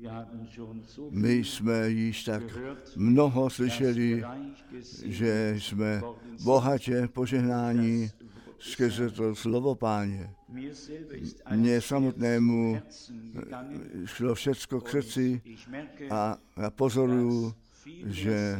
My jsme již tak mnoho slyšeli, že jsme bohatě požehnáni skrze to slovo Páně. Mně samotnému šlo všecko k srdci a já pozoruju, že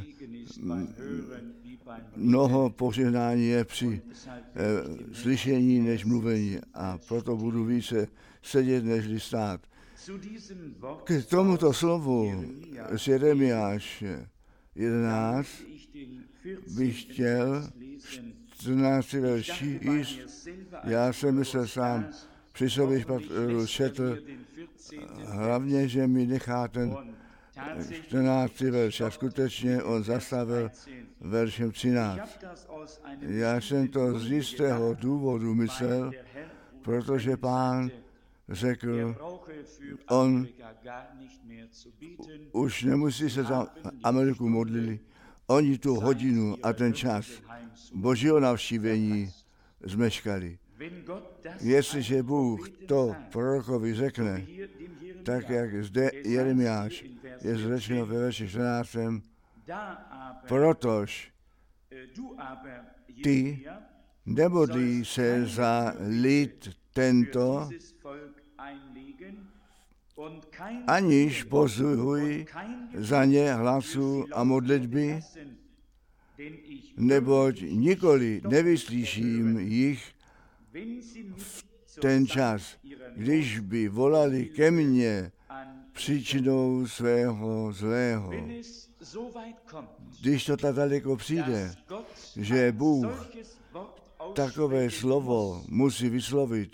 mnoho požehnání je při slyšení než mluvení a proto budu více sedět než stát. K tomuto slovu z Jeremiáše 11 bych chtěl 14 verší jíst. Já jsem se sám při sobě četl, hlavně, že mi nechá ten 14 verš a skutečně on zastavil veršem 13. Já jsem to z jistého důvodu myslel, protože Pán řekl, on už nemusí se za Ameriku modlit, oni tu hodinu a ten čas Božího navštívení zmeškali. Jestliže Bůh to prorokovi řekne, tak jak zde Jeremiáš je řečeno ve verši 14, protož ty nemodlí se za lid tento, aniž pozvuj za ně hlasu a modlitby, neboť nikoli nevyslyším jich v ten čas, když by volali ke mně příčinou svého zlého. Když to tak daleko přijde, že Bůh takové slovo musí vyslovit,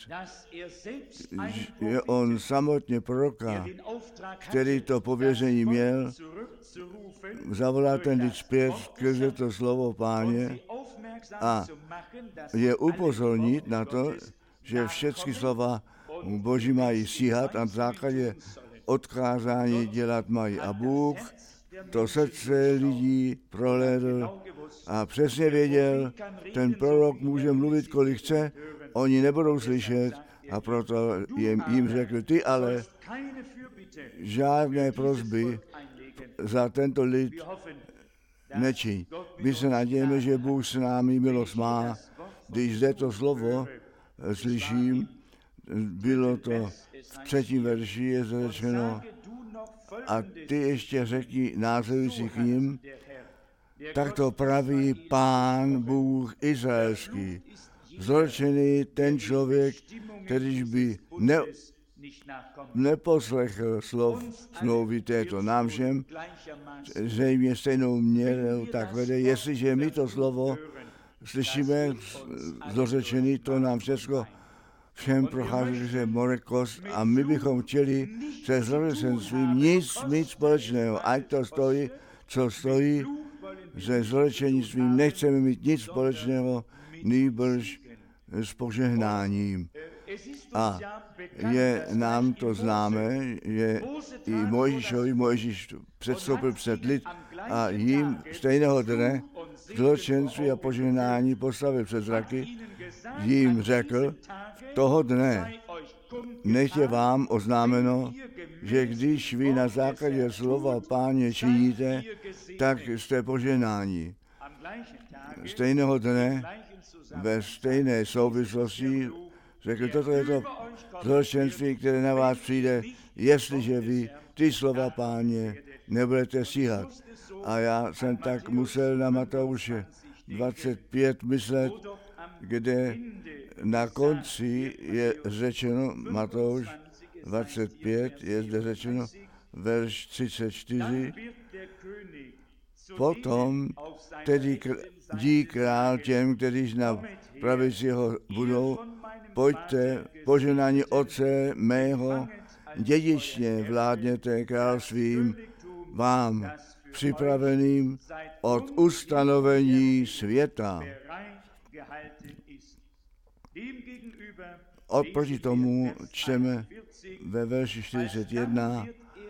že on samotně proroka, který to pověření měl, zavolá ten lid zpět skrze to slovo Páně a je upozornit na to, že všechny slova Boží mají stíhat a v základě odkázání dělat mají. A Bůh to srdce lidí prohlédl a přesně věděl, ten prorok může mluvit, kolik chce, oni nebudou slyšet a proto jim řekl, ty ale žádné prosby za tento lid nečiň. My se nadějeme, že Bůh s námi milost má. Když zde to slovo slyším, bylo to v 3. verši, je řečeno, a ty ještě řekni následující k ním, tak to praví Pán Bůh izraelský. Zločený ten člověk, kterýž by neposlechl slov smlouvy této. Nám všem zřejmě stejnou měrou tak vede, jestliže my to slovo slyšíme zlořečený, to nám všechno všem prochází, že morekost a my bychom chtěli se zlořečenstvím nic mít společného, ať to stojí, co stojí, se zlořečenstvím nechceme mít nic společného, nýbrž s požehnáním. A je nám to známé, že i Mojžíš předstoupil před lid a jim stejného dne zločenství a požehnání postavil před zraky, jim řekl, toho dne nech je vám oznámeno, že když vy na základě slova Páně činíte, tak jste požehnáni. Stejného dne ve stejné souvislosti řekl, toto je to zločenství, které na vás přijde, jestliže vy ty slova Páně nebudete stíhat. A já jsem tak musel na Matouše 25 myslet, kde na konci je řečeno, Matouš 25 je zde řečeno, verš 34, potom tedy dí král těm, kteří na pravici jeho budou, pojďte, požehnání Otce mého, dědičně vládněte královstvím vám připraveným od ustanovení světa. Oproti tomu čteme ve verši 41,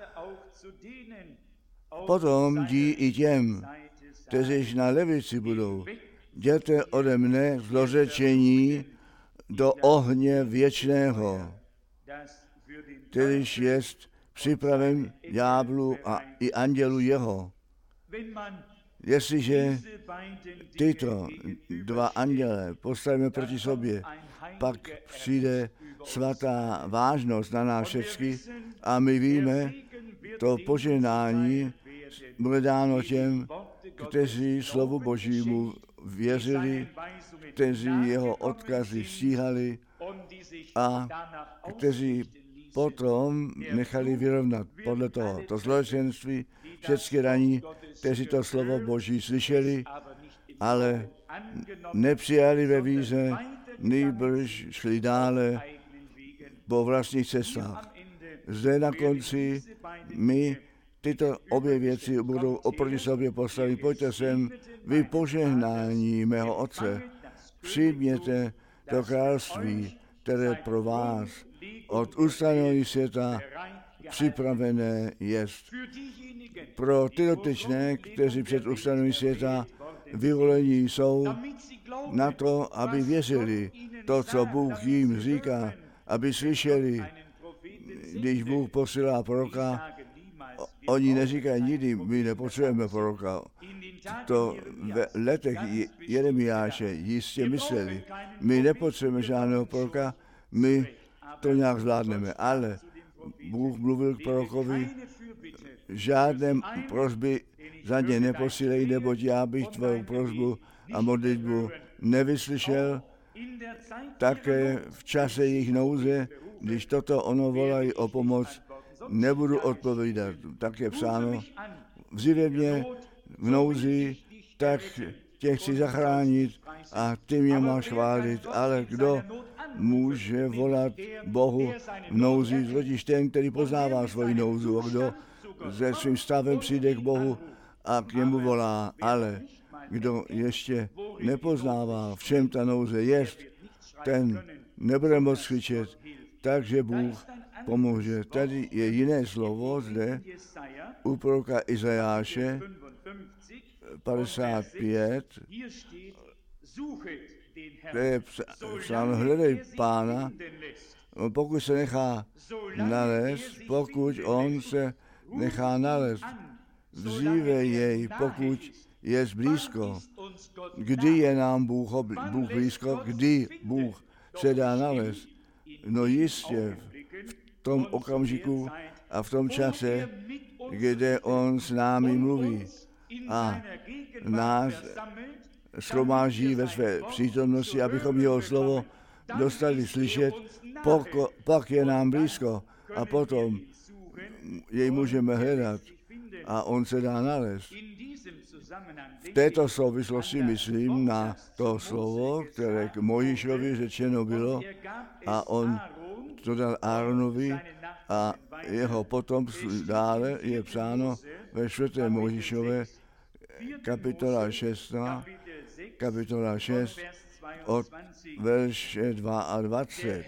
potom dí i těm, kteří na levici budou, jděte ode mne zlořečení do ohně věčného, kterýž jest připraven ďáblu a i andělu jeho. Jestliže tyto dva anděle postavíme proti sobě, pak přijde svatá vážnost na nás všechny a my víme, to požehnání bude dáno těm, kteří slovu Božímu věřili, kteří jeho odkazy stíhali a kteří potom nechali vyrovnat podle toho to zločenství všechny raní, kteří to slovo Boží slyšeli, ale nepřijali ve víře, nýbrž šli dále po vlastních cestách. Zde na konci my tyto obě věci budou oproti sobě postavit. Pojďte sem, vy požehnání mého Otce, přijměte to království, které pro vás od ustanovení světa připravené jest. Pro ty dotyčné, kteří před ustanovením světa vyvolení jsou na to, aby věřili to, co Bůh jim říká, aby slyšeli, když Bůh posílá proroka, oni neříkají nikdy, my nepotřebujeme proroka. To v letech Jeremiáše jistě mysleli, my nepotřebujeme žádného proroka, my to nějak zvládneme, ale Bůh mluvil k prorokovi, žádné prosby za ně neposílej, neboť já bych tvou prosbu a modlitbu nevyslyšel. Také v čase jejich nouze, když toto ono volají o pomoc, nebudu odpovídat. Tak je psáno, vzivě mě v nouzi, tak tě chci zachránit a ty mě máš chválit. Ale kdo může volat Bohu v nouzi, totiž ten, který poznává svoji nouzu, a kdo se svým stavem přijde k Bohu a k němu volá, ale kdo ještě nepoznává, v čem ta nouze jest, ten nebude moct křičet, takže Bůh pomůže. Tady je jiné slovo zde u proroka Izajáše 55, kde je psáno, hledej Pána, pokud se nechá nalézt, pokud on se nechá nalézt, vzívej jej, pokud je blízko. Kdy je nám Bůh blízko, kdy Bůh se dá nalézt? No jistě v tom okamžiku a v tom čase, kde on s námi mluví a nás shromáždí ve své přítomnosti, abychom jeho slovo dostali slyšet, pak je nám blízko a potom jej můžeme hledat a on se dá nalézt. V této souvislosti myslím na to slovo, které k Mojžíšovi řečeno bylo a on to dal Áronovi a jeho potomstvu dále je psáno ve 4. Mojžíšové kapitola 6 od verše 22.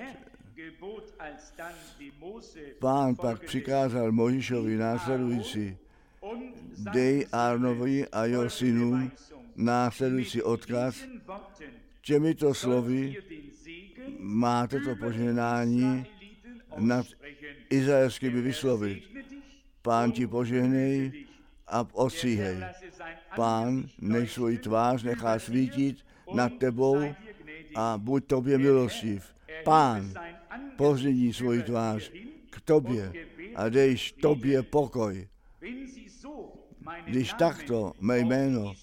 Pán pak přikázal Mojžíšovi následující, dej Áronovi a jeho synům následující odkaz, těmito slovy máte to požehnání nad izraelskými vyslovit. Pán ti požehnej a ostříhej. Pán nech svoji tvář nechá svítit nad tebou a buď tobě milostiv. Pán pozvedni svoji tvář k tobě a dejš tobě pokoj. Když takto mé jméno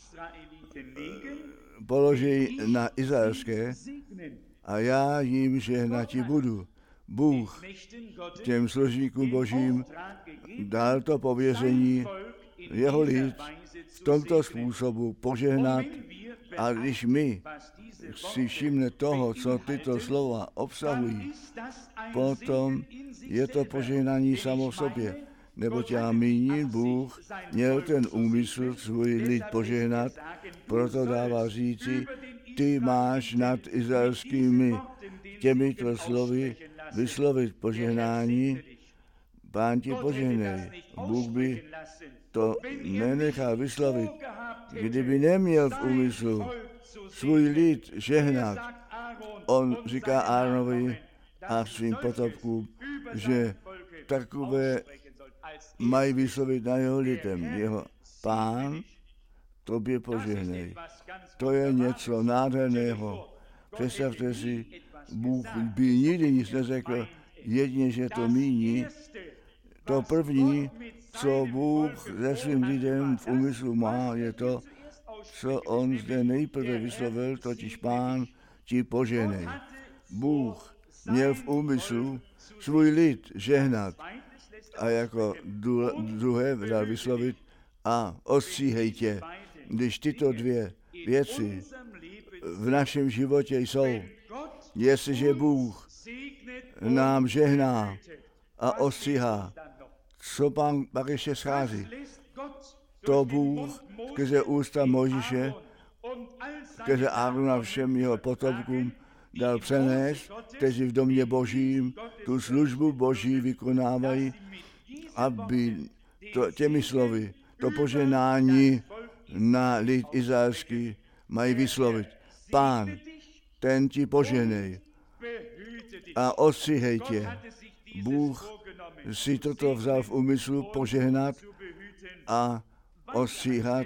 položí na izraelské a já jim žehnati budu. Bůh těm služníkům Božím dal to pověření jeho lid v tomto způsobu požehnat a když my si všimne toho, co tyto slova obsahují, potom je to požehnání samo v sobě. Neboť já míním, Bůh měl ten úmysl svůj lid požehnat, proto dává říci, ty máš nad izraelskými těmito slovy vyslovit požehnání, Pán ti požehnej. Bůh by to nenechal vyslovit, kdyby neměl v úmyslu svůj lid žehnat. On říká Áronovi a svým potomkům, že takové mají vyslovit na jeho lidem. Jeho Pán tobě požehnej. To je něco nádherného. Představte si, Bůh by nikdy nic neřekl, jedině, že to míní. To první, co Bůh se svým lidem v úmyslu má, je to, co on zde nejprve vyslovil, totiž Pán ti požehnej. Bůh měl v úmyslu svůj lid žehnat a jako druhé dal vyslovit a ostříhej tě. Když tyto dvě věci v našem životě jsou, jestliže Bůh nám žehná a ostříhá, co pak ještě schází? To Bůh skrze ústa Mojžíše, skrze Árona všem jeho potomkům dal přenést, kteří v domě Božím tu službu Boží vykonávají, aby těmi slovy to požehnání na lid izraelský mají vyslovit. Pán, ten ti požehnej a ostříhej tě. Bůh si toto vzal v úmyslu požehnat a ostříhat.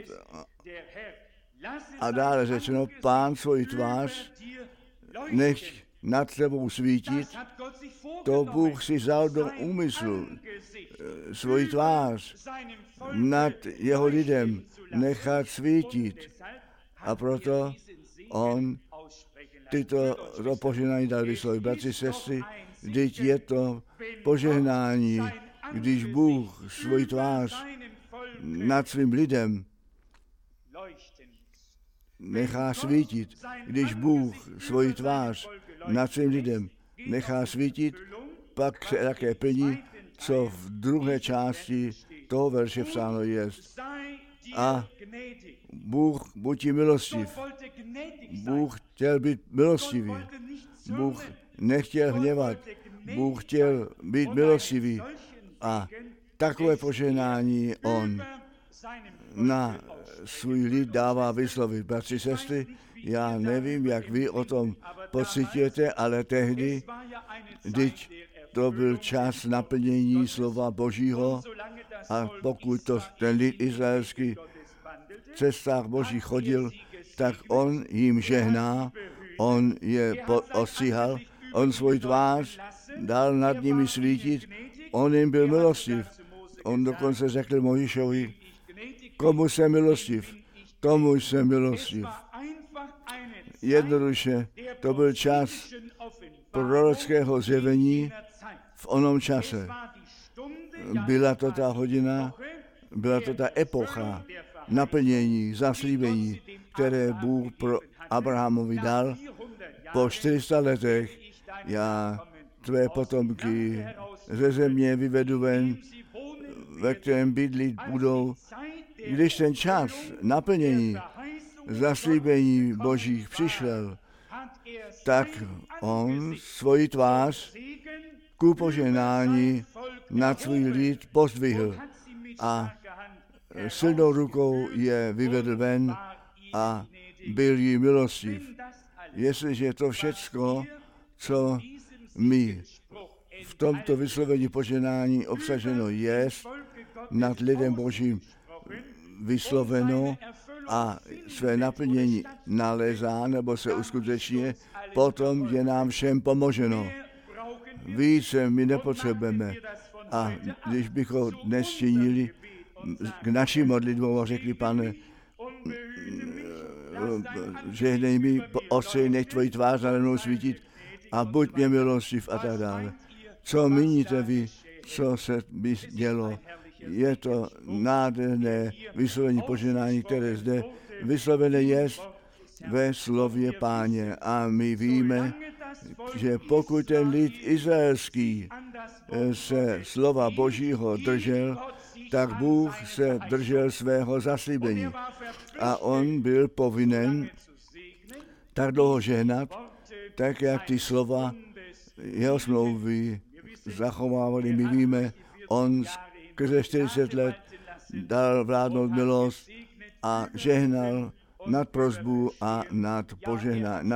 A dále řečeno, Pán svoji tvář nech nad tebou svítit. To Bůh si vzal do úmyslu svoji tvář nad jeho lidem nechat svítit. A proto on tyto požehnání dal vyslovit. Bratři, sestry, vždyť je to požehnání, když Bůh svoji tvář nad svým lidem nechá svítit. Když Bůh svoji tvář nad svým lidem nechá svítit, pak se také plní, co v druhé části toho verše psáno je. A Bůh buď ti milostiv. Bůh chtěl být milostivý. Bůh nechtěl hněvat. Bůh chtěl být milostivý. A takové požehnání on na svůj lid dává vyslovit. Bratři, sestry, já nevím, jak vy o tom pocitujete, ale tehdy, vždyť to byl čas naplnění slova Božího a pokud to ten lid izraelský v cestách Boží chodil, tak on jim žehná, on je ostříhal, on svůj tvář dal nad nimi svítit, on jim byl milostiv. On dokonce řekl Mojžíšovi, komu jsem milostiv, tomu jsem milostiv. Jednoduše, to byl čas prorockého zjevení v onom čase. Byla to ta hodina, byla to ta epocha naplnění, zaslíbení, které Bůh pro Abrahamovi dal. Po 400 letech já tvé potomky ze země vyvedu ven, ve kterém bydlit budou. Když ten čas naplnění zaslíbení Božích přišel, tak on svoji tvář ku požehnání nad svůj lid pozdvihl a silnou rukou je vyvedl ven a byl jí milostiv. Jestliže to všecko, co mi v tomto vyslovení požehnání obsaženo je, nad lidem Božím vysloveno a své naplnění nalézá nebo se uskutečně, potom je nám všem pomoženo. Více my nepotřebujeme. A když bychom dnes činili k naší modlitbou a řekli, Pane, žehnej mi, ostřej, nech tvoji tvář nade mnou svítit a buď mě milostiv a tak dále. Co míníte vy, co se by dělo? Je to nádherné vyslovení požehnání, které zde vyslovené je ve slově Páně. A my víme, že pokud ten lid izraelský se slova Božího držel, tak Bůh se držel svého zaslíbení. A on byl povinen tak dlouho žehnat, tak jak ty slova jeho smlouvy zachovávali. My víme, on skrze 40 let dal vládnout milost a žehnal nad prosbu a nad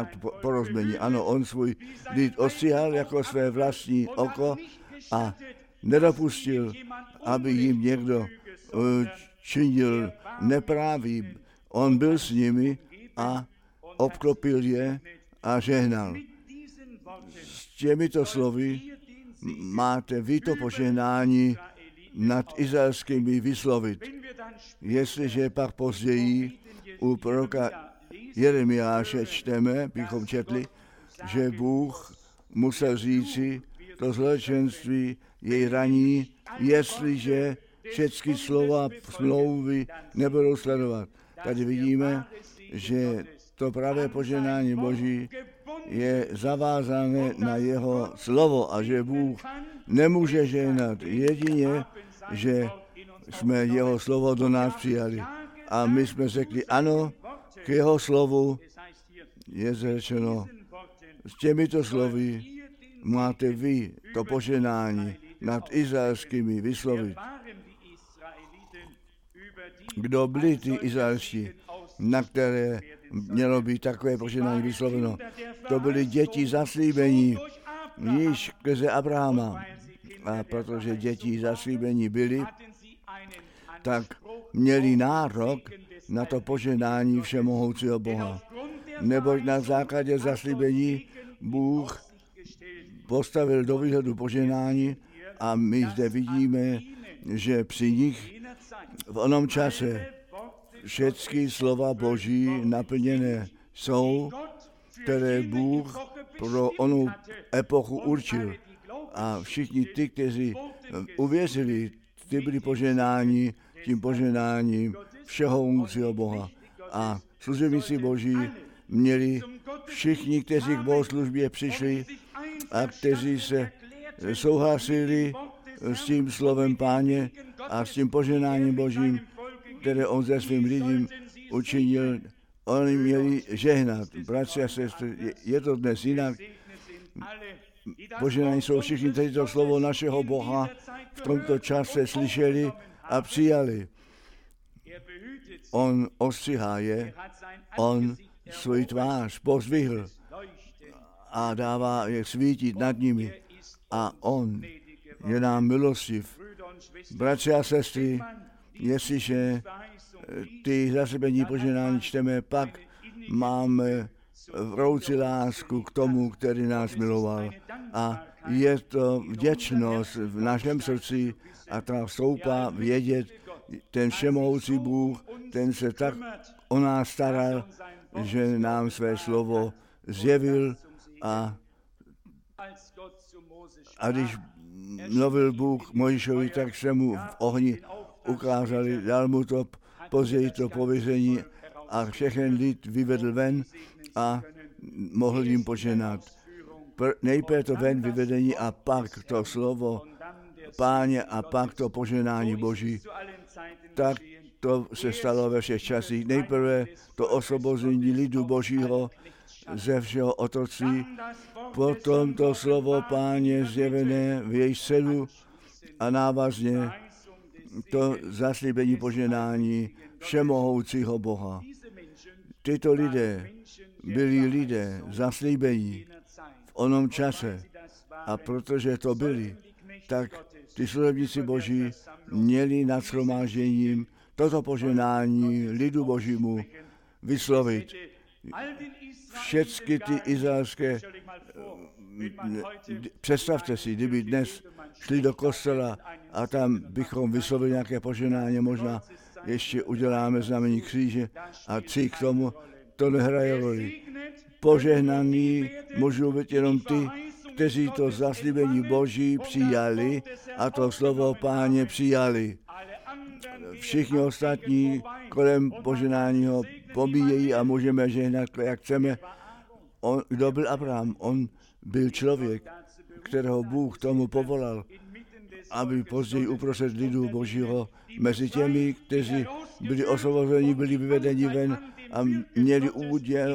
porozumení. Ano, on svůj lid ostříhal jako své vlastní oko a nedopustil, aby jim někdo činil nepravý. On byl s nimi a obklopil je a žehnal. S těmito slovy máte vy to požehnání nad izraelskými vyslovit. Jestliže pak později u proroka Jeremiáše čteme, bychom četli, že Bůh musel říci, to zločenství jej raní, jestliže všechny slova smlouvy nebudou sledovat. Tady vidíme, že to pravé požehnání Boží je zavázané na jeho slovo a že Bůh nemůže žehnat jedině, že jsme jeho slovo do nás přijali. A my jsme řekli ano, k jeho slovu je řečeno, s těmito slovy máte vy to požehnání nad izraelskými vyslovit. Kdo byli ty izraelští, na které mělo být takové požehnání vysloveno? To byly děti zaslíbení již skrze Abrahama. A protože děti zaslíbení byly, tak měli nárok na to požehnání všemohoucího Boha. Neboť na základě zaslíbení Bůh postavil do výhledu požehnání a my zde vidíme, že při nich v onom čase všechny slova Boží naplněné jsou, které Bůh pro onou epochu určil. A všichni ty, kteří uvěřili, ty byli požehnáni tím požehnáním všehohoucího Boha. A služebníci Boží měli všichni, kteří k bohoslužbě přišli a kteří se souhlasili s tím slovem Páně a s tím požehnáním Božím, které on se svým lidem učinil, oni měli žehnat. Bratři a sestry, je to dnes jinak. Požehnání jsou všichni, kteří to slovo našeho Boha v tomto čase slyšeli a přijali. On ostříhá je, on svůj tvář pozdvihl a dává je svítit nad nimi. A on je nám milostiv. Bratři a sestry, jestliže ty zaslíbení požehnání čteme, pak máme vroucí lásku k tomu, který nás miloval. A je to vděčnost v našem srdci a ta stoupá vědět, ten všemohoucí Bůh, ten se tak o nás staral, že nám své slovo zjevil a když mluvil Bůh Mojžíšovi, tak se mu v ohni ukázali, dal mu to později to pověření a všechen lid vyvedl ven a mohl jim požehnat. Nejprve to ven vyvedení a pak to slovo Páně a pak to požehnání Boží. Tak to se stalo ve všech časích. Nejprve to osvobození lidu Božího ze všeho otroctví, potom to slovo Páně zjevené v jejich středu a návazně to zaslíbení požehnání všemohoucího Boha. Tyto lidé byli lidé zaslíbení v onom čase a protože to byli, tak ty služebníci Boží měli nad shromážděním toto požehnání lidu Božímu vyslovit. Všechny ty izraelské, představte si, kdyby dnes šli do kostela a tam bychom vyslovili nějaké požehnání, možná ještě uděláme znamení kříže a 3 k tomu, to nehraje roli. Požehnaný můžou být jenom ty, kteří to zaslíbení Boží přijali a to slovo Páně přijali. Všichni ostatní kolem požehnání ho pomíjejí a můžeme žehnat, jak chceme. Kdo byl Abraham? On byl člověk, kterého Bůh tomu povolal, aby později uprostřed lidu Božího mezi těmi, kteří byli osvobozeni, byli vyvedeni ven a měli úděl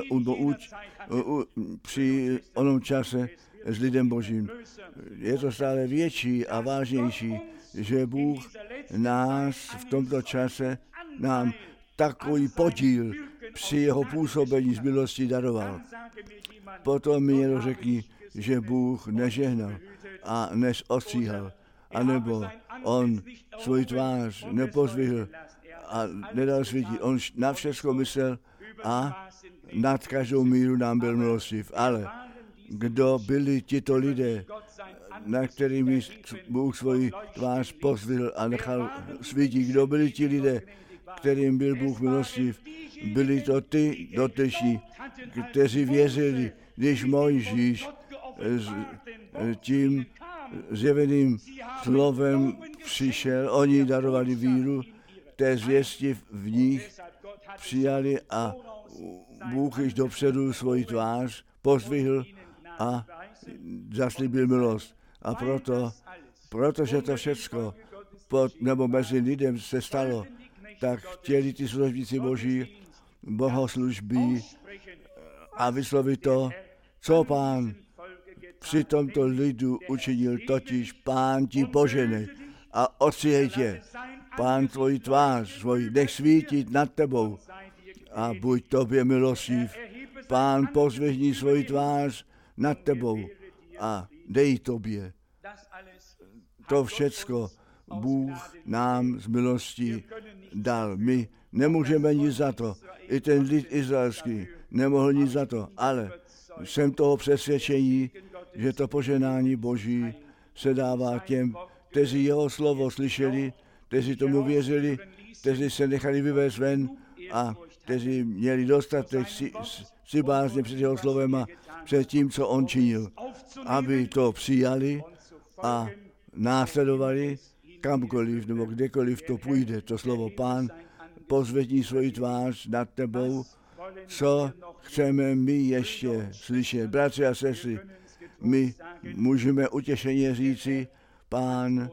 při onom čase s lidem Božím. Je to stále větší a vážnější, že Bůh nás v tomto čase nám takový podíl při jeho působení z milosti daroval. Potom mi někdo řekl, že Bůh nežehnal a než ostříhal. anebo on svůj tvář nepozvihl a nedal svítit. On na všechno myslel a nad každou míru nám byl milostiv. Ale kdo byli tito lidé, na kterými Bůh svoji tvář pozvihl a nechal svítit? Kdo byli ti lidé, kterým byl Bůh milostiv? Byli to ty doteční, kteří věřili, když Mojžíš s tím zjeveným slovem přišel, oni darovali víru, té zvěsti v nich přijali a Bůh již dopředu svoji tvář pozdvihl a zaslíbil milost. A protože to všecko nebo mezi lidem se stalo, tak chtěli ty služebníci Boží bohoslužby a vyslovit to, co Pán při tomto lidu učinil, totiž Pán ti požehnej a odstříhej tě. Pán tvoji tvář, svůj nech svítit nad tebou a buď tobě milostiv. Pán pozvihni svoji tvář nad tebou a dej tobě. To všecko Bůh nám z milostí dal. My nemůžeme nic za to. I ten lid izraelský nemohl nic za to, ale jsem toho přesvědčení, že to požehnání Boží se dává těm, kteří jeho slovo slyšeli, kteří tomu věřili, kteří se nechali vyvést ven a kteří měli dostatek si bázně před jeho slovem a před tím, co on činil, aby to přijali a následovali kamkoliv nebo kdekoliv to půjde. To slovo Pán pozvedni svoji tvář nad tebou, co chceme my ještě slyšet. Bratři a sestry, my můžeme utěšeně říci, Pán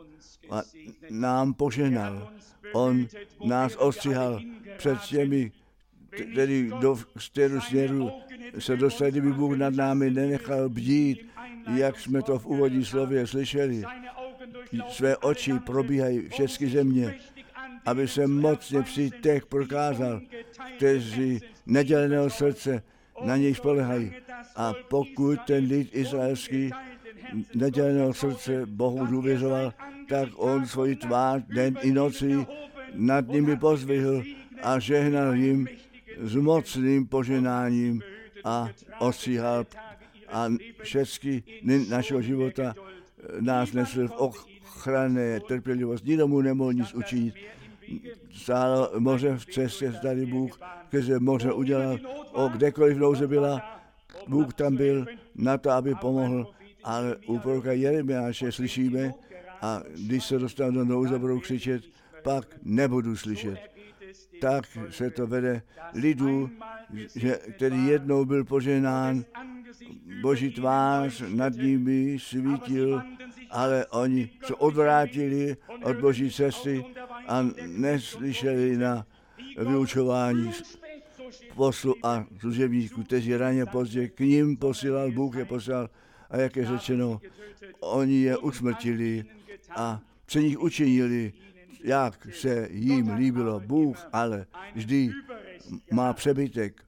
nám požehnal. On nás ostříhal před těmi, který do stěru směru se dostali, kdyby Bůh nad námi nenechal bdít, jak jsme to v úvodní slově slyšeli. Své oči probíhají všechny země, aby se mocně při těch prokázal, kteří neděleného srdce na něj spolehají. A pokud ten lid izraelský neděleného srdce Bohu důvěřoval, tak on svoji tvář den i noci nad nimi pozvihl a žehnal jim s mocným poženáním a ostříhal a všechny našeho života nás nesl v ochranné trpělivost. Nikdo mu nemohl nic učinit. Stále moře v cestě tady Bůh, který moře udělal, kdekoliv nouze byla, Bůh tam byl na to, aby pomohl, ale u proroka Jeremiáše slyšíme a když se dostanu do nouze, budou křičet, pak nebudu slyšet. Tak se to vede lidu, který jednou byl požehnán, Boží tvář nad nimi svítil, ale oni se odvrátili od Boží cesty a neslyšeli na vyučování poslu a služebníků, kteří raně pozdě k ním posílal, Bůh je posílal a jak je řečeno, oni je usmrtili a při nich učinili, jak se jim líbilo. Bůh ale vždy má přebytek,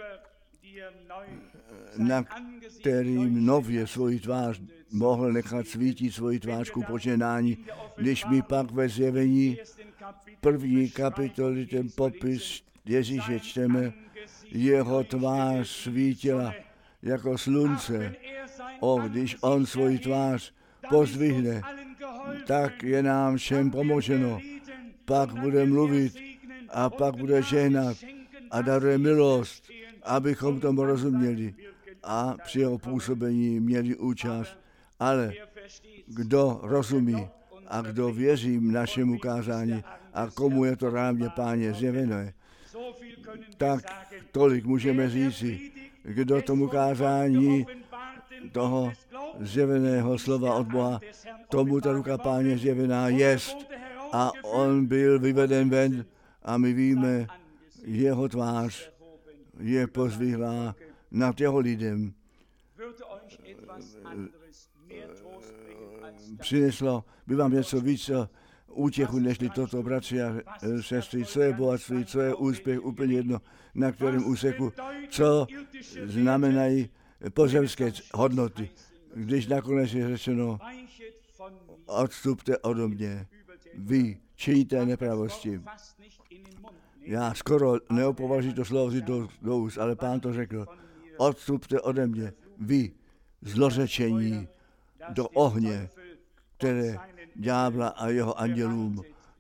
na kterým nově svoji tvář mohl nechat svítit svoji tvář ku požehnání. Když my pak ve Zjevení první kapitoly ten popis Ježíše čteme, jeho tvář svítila jako slunce. Když on svoji tvář pozdvihne, tak je nám všem pomoženo. Pak bude mluvit a pak bude žehnat a daruje milost, abychom tomu rozuměli a při jeho působení měli účast. Ale kdo rozumí a kdo věří našemu kázání a komu je to rávně, Páně, zjevené, tak tolik můžeme říci, kdo tomu kázání toho zjeveného slova od Boha, tomu ta ruka Páně zjevená jest a on byl vyveden ven a my víme, jeho tvář je pozvihlá nad jeho lidem. Přineslo by vám něco víc útěchu, nežli toto, bratři a sestry, co je bohatství, co je úspěch, úplně jedno, na kterém úseku, co znamenají pozemské hodnoty. Když nakonec je řečeno, odstupte ode mě, vy činíte nepravosti. Já skoro neopovažuji to slovo do úst, ale Pán to řekl. Odstupte ode mě, vy zlořečení do ohně, které ďábla a jeho andělům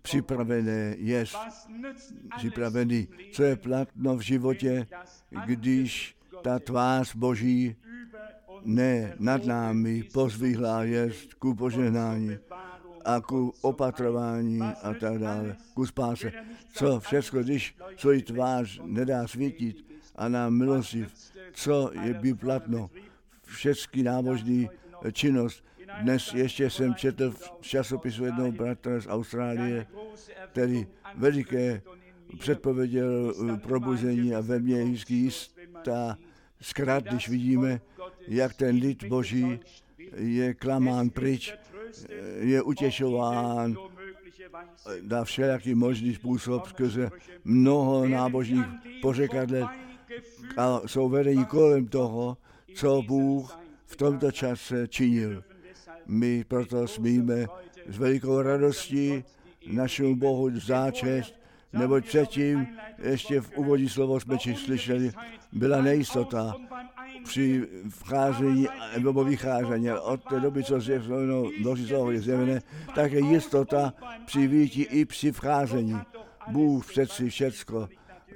připravený. Co je platno v životě, když ta tvář Boží ne nad námi pozvihlá jest ku požehnání a ku opatrování a tak dále, ku spáse. Co všechno, když svoji tvář nedá svítit a nám milostiv, co je by platno, všechny nábožní činnost. Dnes ještě jsem četl v časopisu jednoho bratra z Austrálie, který veliké předpověděl probuzení a ve mně vždycky jistá zkrat, když vidíme, jak ten lid Boží je klamán pryč, je utěšován na všelijaký možný způsob skrze mnoho nábožních pořekadel a jsou vedení kolem toho, co Bůh v tomto čase činil. My proto smíme s velikou radostí našemu Bohu záčest, neboť předtím, ještě v úvodní slovo jsme slyšeli, byla nejistota při vcházení nebo vycházení. Od té doby, co je zjevné, tak je jistota při výjití i při vcházení. Bůh přeci všecko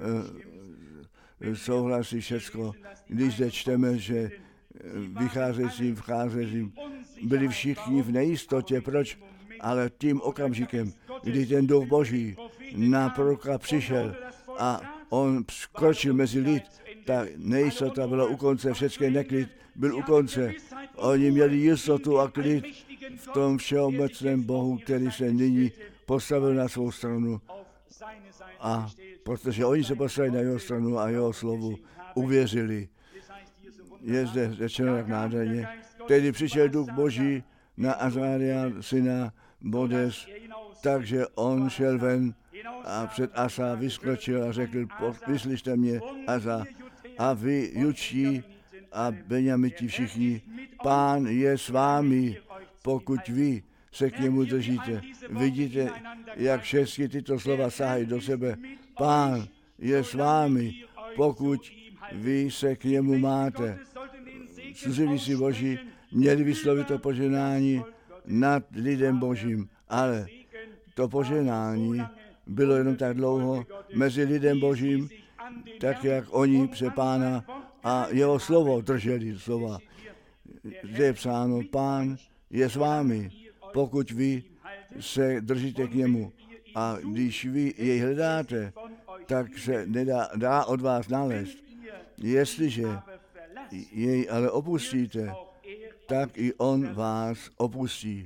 souhlasí všecko. Když zde čteme, že vycházejícím, vcházejícím byli všichni v nejistotě. Proč? Ale tím okamžikem, kdy ten duch Boží na proroka přišel a on skročil mezi lid, ta nejistota byla u konce, všechny neklid byl u konce. Oni měli jistotu a klid v tom všeobecném Bohu, který se nyní postavil na svou stranu. A protože oni se postavili na jeho stranu a jeho slovu uvěřili. Je zde řečeno tak nádherně. Tedy přišel duch Boží na Azaria, syna Bodes, takže on šel ven a před Asa vyskočil a řekl, vyslyšte mě, Asa, a vy, Judští a Benjamiti všichni, Pán je s vámi, pokud vy se k němu držíte. Vidíte, jak všechny tyto slova sahají do sebe. Pán je s vámi, pokud vy se k němu máte. Služebníci Boží měli vyslovit to požehnání nad lidem Božím, ale to požehnání bylo jenom tak dlouho mezi lidem Božím, tak jak oni se Pána a jeho slovo drželi slova. Zde je psáno, Pán je s vámi, pokud vy se držíte k němu. A když vy jej hledáte, tak se dá od vás nalézt. Jestliže jej ale opustíte, tak i on vás opustí.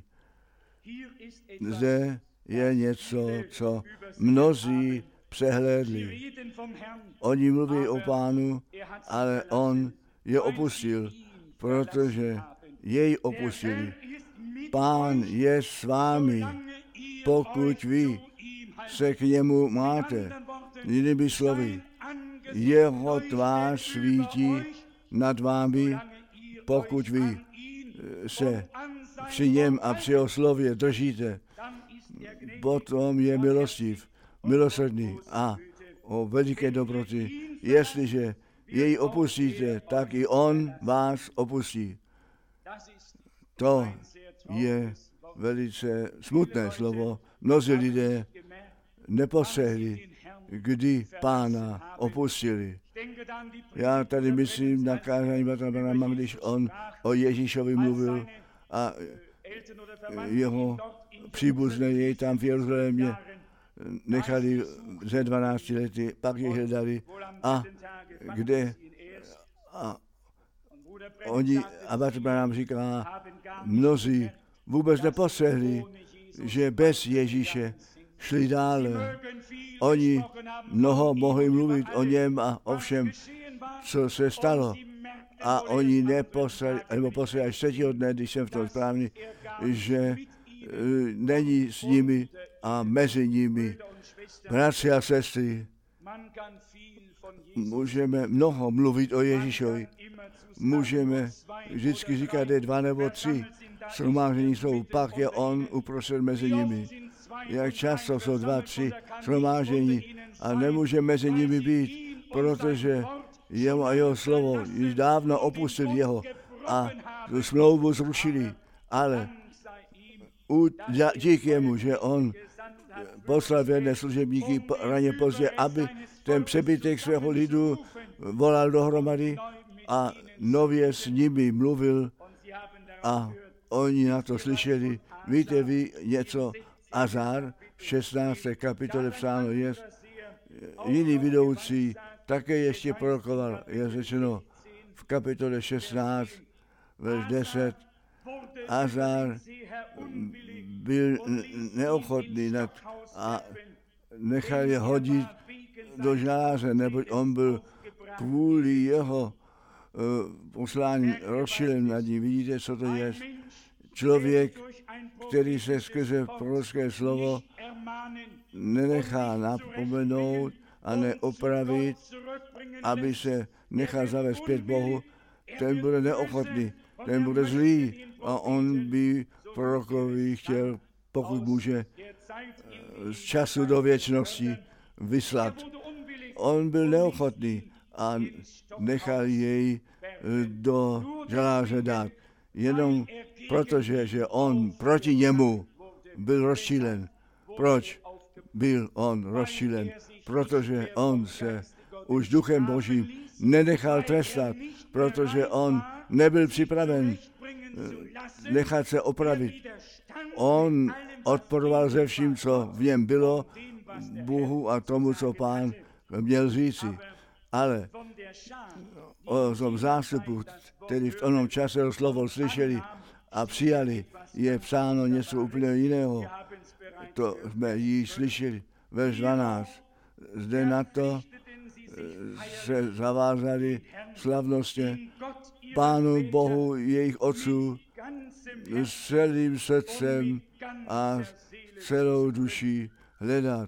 Zde je něco, co mnozí přehlédli. Oni mluví o Pánu, ale on je opustil, protože jej opustili. Pán je s vámi, pokud vy se k němu máte. Jinými slovy, jeho tvář svítí nad vámi, pokud vy se při něm a při jeho slově držíte. Potom je milostiv, milosrdný a o veliké dobroty. Jestliže jej opustíte, tak i on vás opustí. To je velice smutné slovo. Mnozí lidé nepostřehli, kdy Pána opustili. Já tady myslím na kázání bratra Branhama, když on o Ježíšovi mluvil a jeho příbuzné jej tam v Jeruzalémě nechali ze 12 lety, pak jej hledali a kde a oni, a bratr Branham říká, mnozí vůbec nepostřehli, že bez Ježíše šli dále. Oni mnoho mohli mluvit o něm a o všem, co se stalo. A oni neposlali, nebo poslali až třetího dne, když jsem v tom správný, že není s nimi a mezi nimi. Bratři a sestry, Můžeme mnoho mluvit o Ježíšovi. Můžeme vždycky říkat, že 2 nebo 3 shromáždění jsou, pak je on uprostřed mezi nimi. Jak často jsou 2, 3 shromáždění a nemůže mezi nimi být, protože jeho a jeho slovo již dávno opustil jeho a tu smlouvu zrušili. Ale díky jemu, že on poslal věrné služebníky raně pozdě, aby ten přebytek svého lidu volal dohromady a nově s nimi mluvil a oni na to slyšeli. Víte vy něco, Azar v 16. kapitole psáno je, jiný vidoucí také ještě prorokoval, je řečeno v kapitole 16, verš 10, Azar byl neochotný a nechal je hodit do žáře, neboť on byl kvůli jeho poslání rozčilen nad ním. Vidíte, co to je? Člověk, který se skrze prorocké slovo nenechá napomenout a neopravit, aby se nechal zavést zpět Bohu, ten bude neochotný, ten bude zlý a on by prorokovi chtěl, pokud může, z času do věčnosti vyslat. On byl neochotný a nechal jej do žaláře dát. Jenom protože, že on proti němu byl rozčilen. Proč byl on rozčilen? Protože on se už duchem Božím nenechal trestat, protože on nebyl připraven nechat se opravit. On odporoval ze vším, co v něm bylo, Bohu a tomu, co Pán měl říci. Ale o tom zástupu, který v onom čase slovo slyšeli a přijali, je psáno něco úplně jiného. To jsme již slyšeli. Verš 12. Zde na to se zavázali slavnostně Pánu Bohu jejich otců s celým srdcem a celou duší hledat.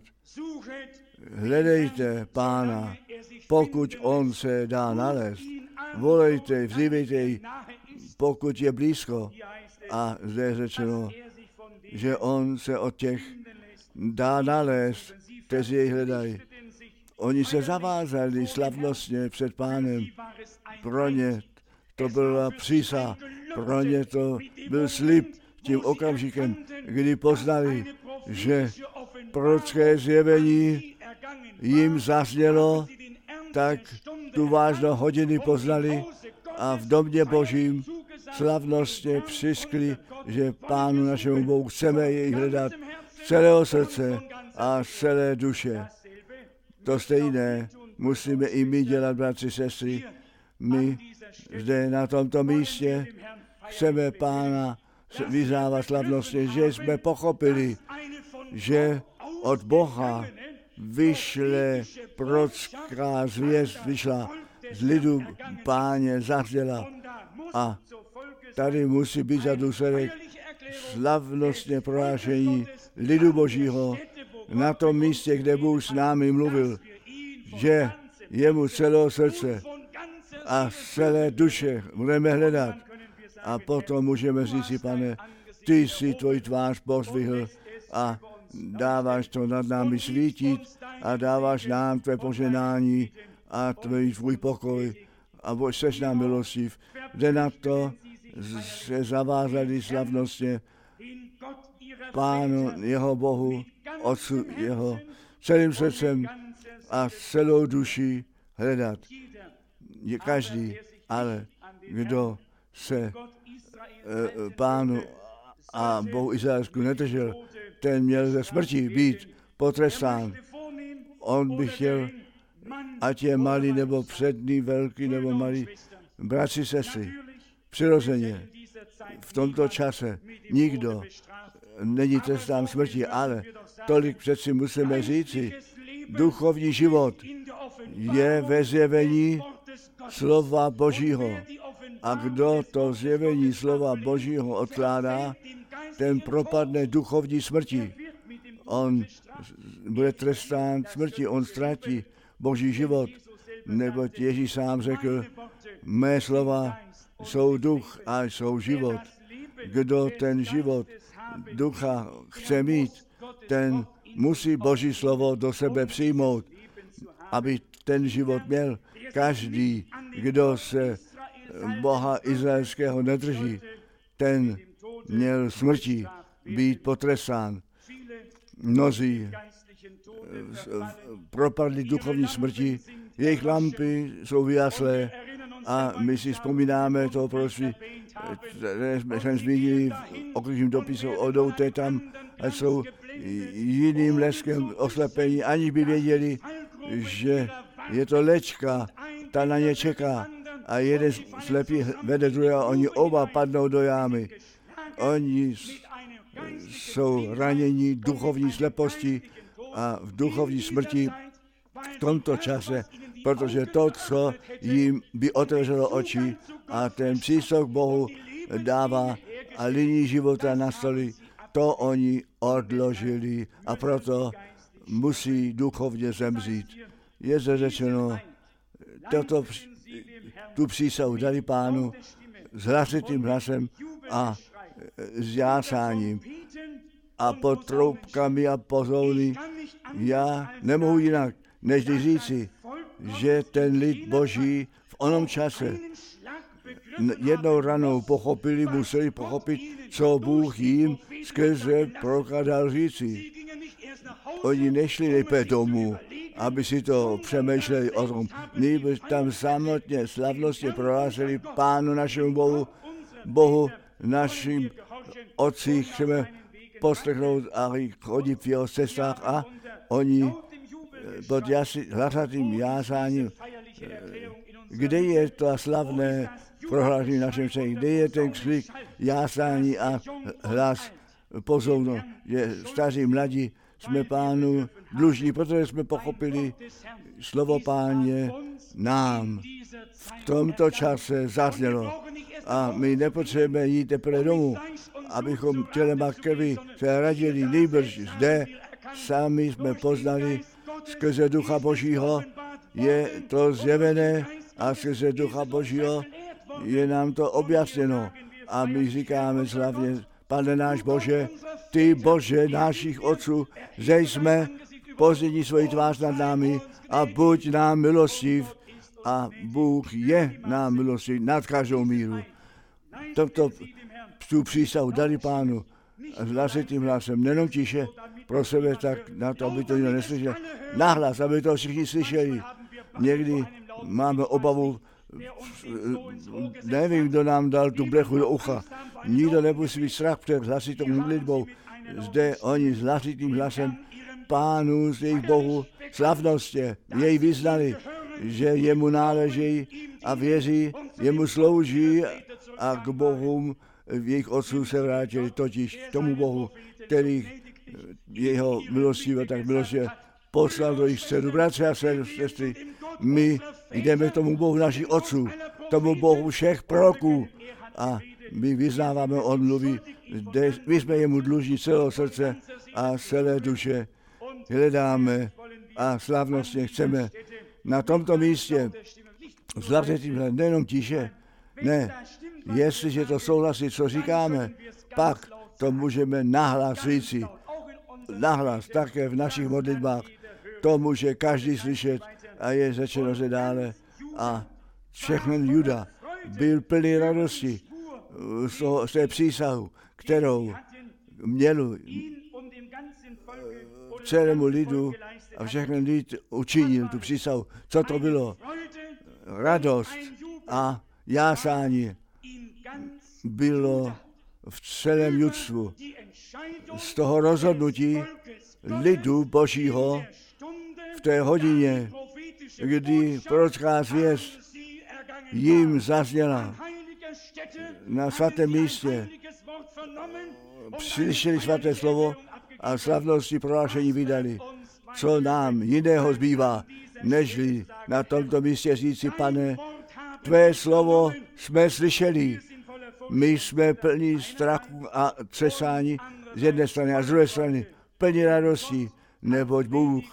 Hledejte Pána, pokud on se dá nalézt. Volejte, vzývejte jej, pokud je blízko. A zde je řečeno, že on se od těch dá nalézt, kteří jej hledají. Oni se zavázali slavnostně před Pánem. Pro ně to byla přísaha, pro ně to byl slib tím okamžikem, kdy poznali, že prorocké zjevení jim zaznělo, tak tu vážnou hodiny poznali a v domě Božím slavnostně přišli, že Pánu našemu Bohu chceme jej hledat z celého srdce a z celé duše. To stejné musíme i my dělat, bratři, sestry. My zde na tomto místě chceme Pána vyznávat slavnostně, že jsme pochopili, že od Boha vyšle prorocká zvěst, vyšla z lidu Páně, zazněla. A tady musí být za důsledek slavnostně prohlášení lidu Božího na tom místě, kde Bůh s námi mluvil, že jemu celého srdce a celé duše budeme hledat. A potom můžeme říct, Pane, ty si tvoj tvář pozdvihl a dáváš to nad námi svítit a dáváš nám tvé poženání a tvůj pokoj a buď seš nám milostiv. Jde na to se zavázali slavnostně Pánu, jeho Bohu, Otcu jeho, celým srdcem a celou duší hledat. Je každý, ale kdo se Pánu a Bohu Izraelsku nedržel, ten měl ze smrti být potrestán. On by chtěl, ať je malý nebo přední, velký nebo malý, bratři, sestry, přirozeně v tomto čase nikdo není trestán smrti, ale tolik přeci musíme říci, duchovní život je ve zjevení slova Božího. A kdo to zjevení slova Božího odkládá, ten propadne duchovní smrti. On bude trestán smrti, on ztratí Boží život. Neboť Ježíš sám řekl, mé slova jsou duch a jsou život. Kdo ten život ducha chce mít, ten musí Boží slovo do sebe přijmout, aby ten život měl. Každý, kdo se Boha izraelského nedrží, ten měl smrtí být potrestán. Mnozí propadli duchovní smrti, jejich lampy jsou vyjaslé a my si vzpomínáme to proroctví, které jsem zmínil v okružním dopisu, odoute tam a jsou jiným leskem oslepení, aniž by věděli, že je to léčka, ta na ně čeká a jeden slepý vede druhého, oni oba padnou do jámy. Oni jsou raněni duchovní sleposti a v duchovní smrti v tomto čase, protože to, co jim by otevřelo oči a ten přístup k Bohu dává a linii života nastolí, to oni odložili a proto musí duchovně zemřít. Je zde řečeno, tu přísahu dali Pánu s hlasitým hlasem a s jásáním a pod troubkami a pozouny. Já nemohu jinak, než říci, že ten lid Boží v onom čase jednou ranou museli pochopit, co Bůh jim skrze proroka dal říci. Oni nešli nejprve domů, aby si to přemýšleli o tom. Nýbrž tam samotně, slavnostně prohlásili Pánu našemu Bohu našim otci chceme poslechnout a chodit v jeho cestách a oni pod hlasatým jásáním. Kde je to slavné prohlášení našem všem? Kde je ten křik jásání a hlas pozorno, že staří mladí jsme Pánu dlužní, protože jsme pochopili slovo Páně nám v tomto čase zaznělo. A my nepotřebujeme jít teprve domů, abychom tělem a krví se radili, nýbrž zde sami jsme poznali skrze Ducha Božího, je to zjevené a skrze Ducha Božího je nám to objasněno. A my říkáme slavně, Pane náš Bože, ty Bože našich otců, že jsme pozdění svoji tvář nad námi a buď nám milostiv a Bůh je nám milostiv nad každou míru. Tu přísahu dali Pánu s hlasitým hlasem, nejenom tiše pro sebe, tak na to, aby to nikdo neslyšel, nahlas, aby to všichni slyšeli. Někdy máme obavu, nevím, kdo nám dal tu blechu do ucha. Nikdo nemusí být strach před hlasitou modlitbou. Zde oni s hlasitým hlasem Pánu z jejich Bohu slavnostě jej vyznali, že jemu náleží a věří, jemu slouží a k Bohům jejich otců se vrátili, totiž k tomu Bohu, který jeho milostivě tak milostivě poslal do jejich středu. Bratři a sestry, my jdeme tomu Bohu našich otců, tomu Bohu všech proroků a my vyznáváme, on mluví, my jsme jemu dlužní celého srdce a celé duše, hledáme a slavnostně chceme na tomto místě zlavřetým nejenom tiše, ne, jestliže to souhlasí, co říkáme, pak to můžeme nahlas říci, nahlas také v našich modlitbách, to může každý slyšet a je řečeno, že dále a všechny Juda byl plný radosti z té přísahu, kterou měl celému lidu a všechny lid učinil tu přísahu. Co to bylo? Radost a jásání bylo v celém judstvu. Z toho rozhodnutí lidu Božího v té hodině, kdy prorocká zvěst jim zazněla na svatém místě, slyšeli svaté slovo a slavnosti prohlášení vydali. Co nám jiného zbývá, nežli na tomto místě říci, Pane, tvé slovo jsme slyšeli. My jsme plní strachu a třesání z jedné strany a z druhé strany plní radosti, neboť Bůh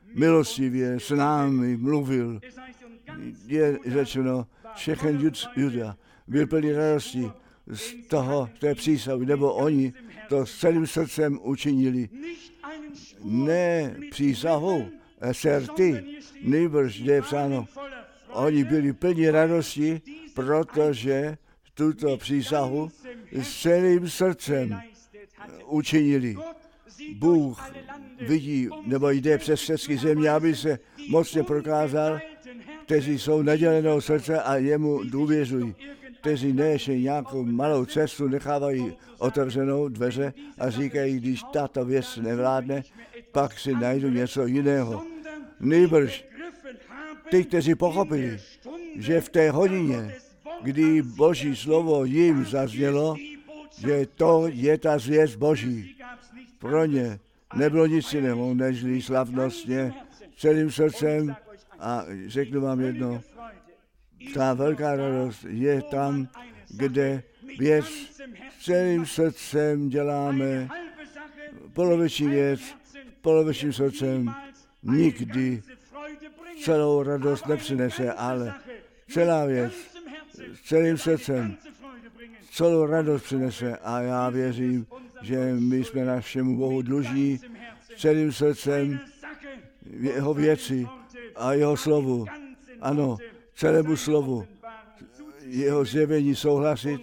milostivě s námi mluvil. Je řečeno, všechen Juda byl plný radosti z té přísahy, nebo oni to s celým srdcem učinili. Ne přísahou, serty, nejbrž, kde je psáno, oni byli plní radosti, protože tuto přísahu s celým srdcem učinili. Bůh vidí, nebo jde přes všechny země, aby se mocně prokázal, kteří jsou naděleného srdce a jemu důvěřují. Kteří ne ještě nějakou malou cestu nechávají otevřenou dveře a říkají, když tato věc nevládne, pak si najdu něco jiného. Nejbrž ty, kteří pochopili, že v té hodině, kdy Boží slovo jim zaznělo, že to je ta zvěst Boží. Pro ně nebylo nic jiného, nežli slavnostně, celým srdcem a řeknu vám jedno, ta velká radost je tam, kde věc celým srdcem děláme, poloviční věc, polovičním srdcem nikdy celou radost nepřinese, ale celá věc celým srdcem celou radost přinese a já věřím, že my jsme našemu Bohu dlužní celým srdcem jeho věci a jeho slovu. Ano, celému slovu, jeho zjevení souhlasit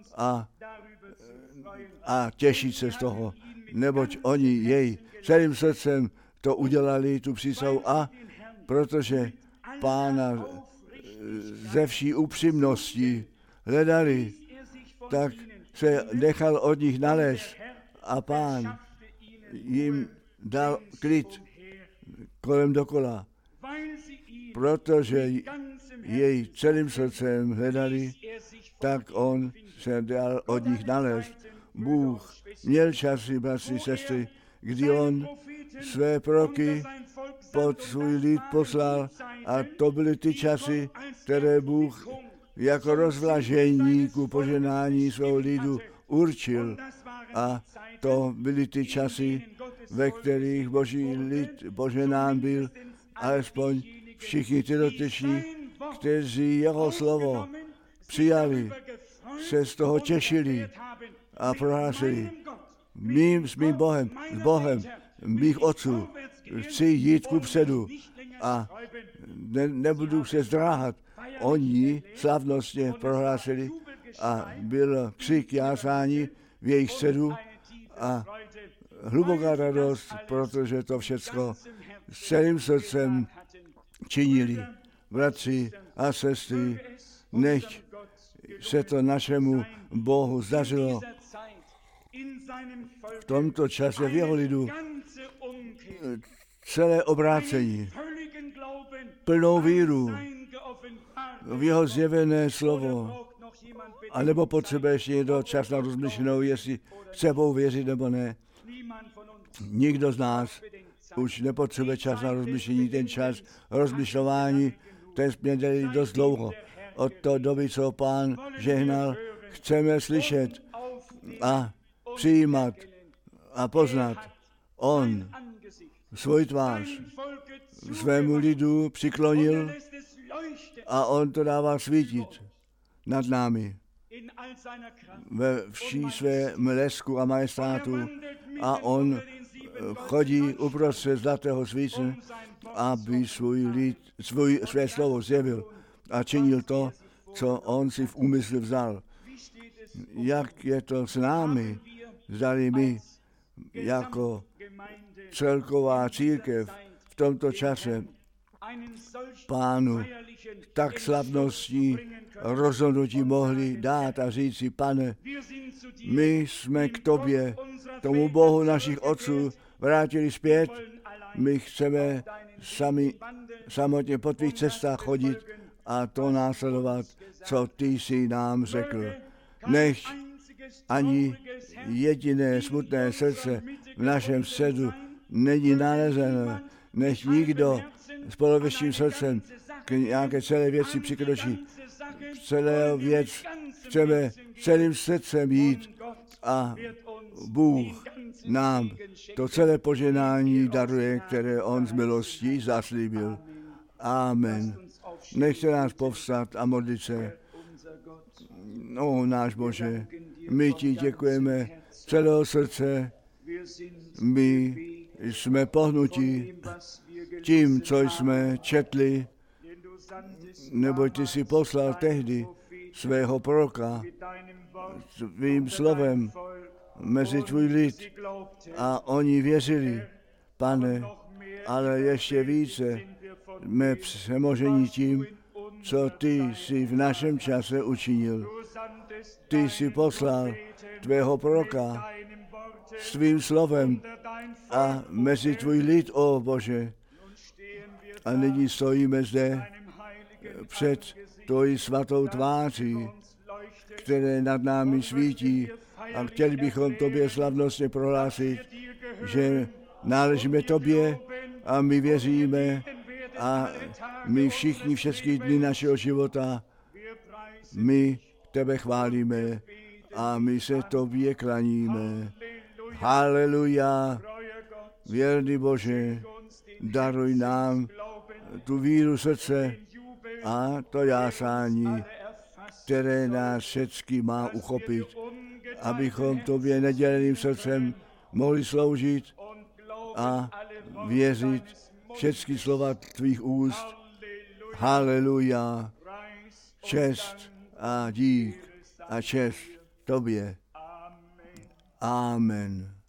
a těšit se z toho, neboť oni jej celým srdcem to udělali, tu přísahu, a protože Pána ze vší upřímností hledali, tak se nechal od nich nalézt a Pán jim dal klid kolem dokola, protože jej celým srdcem hledali, tak on se dal od nich nalézt. Bůh měl časy, bratři, sestry, kdy on své proroky pod svůj lid poslal a to byly ty časy, které Bůh jako rozvlažení ku poženání svého lidu určil. A to byly ty časy, ve kterých Boží lid poženán byl, alespoň všichni ty dotyční, kteří jeho slovo přijali, se z toho těšili a prohlásili, s mým Bohem, s Bohem mých otců, chci jít kupředu a nebudu se zdráhat. Oni slavnostně prohlásili a byl křik jásání v jejich středu a hluboká radost, protože to všecko s celým srdcem činili. Bratři a sestry, nech se to našemu Bohu zdařilo v tomto čase v jeho lidu celé obrácení, plnou víru v jeho zjevené slovo, anebo potřebuje ještě někdo čas na rozmyšlenou, jestli chce Bohu věřit nebo ne. Nikdo z nás už nepotřebuje čas na rozmyšlení, ten čas rozmyšlování, ten jsme dělali dost dlouho. Od té doby, co Pán žehnal, chceme slyšet a přijímat a poznat. On svůj tvář svému lidu přiklonil a on to dává svítit nad námi ve vší své blesku a majestátu a on chodí uprostřed zlatého svícne, aby své slovo zjevil a činil to, co on si v úmyslu vzal. Jak je to s námi, zdali my jako celková církev v tomto čase Pánu tak slavnostní rozhodnutí mohli dát a říci, Pane, my jsme k tobě, tomu Bohu našich otců, vrátili zpět, my chceme samotně po tvých cestách chodit a to následovat, co ty jsi nám řekl. Nech ani jediné smutné srdce v našem středu není nalezeno, nech nikdo s polovičním srdcem k nějaké celé věci přikročí. Celé věc chceme celým srdcem jít a Bůh nám to celé poženání daruje, které on z milostí zaslíbil. Amen. Nechte nás povstat a modlit se. Náš Bože, my ti děkujeme celého srdce. My jsme pohnutí tím, co jsme četli, neboť ty jsi poslal tehdy svého proroka svým slovem mezi tvůj lid a oni věřili, Pane, ale ještě více jsme přemoženi tím, co ty jsi v našem čase učinil. Ty jsi poslal tvého proroka svým slovem a mezi tvůj lid, ó Bože. A nyní stojíme zde před tvojí svatou tváří, které nad námi svítí, a chtěli bychom tobě slavnostně prohlásit, že náležíme tobě a my věříme a my všichni všechny dny našeho života, my tebe chválíme a my se tobě klaníme. Haleluja, věrný Bože, daruj nám tu víru srdce a to jásání, které nás všechny má uchopit, abychom tobě neděleným srdcem mohli sloužit a věřit všechny slova tvých úst. Haleluja, čest a dík a čest tobě. Amen.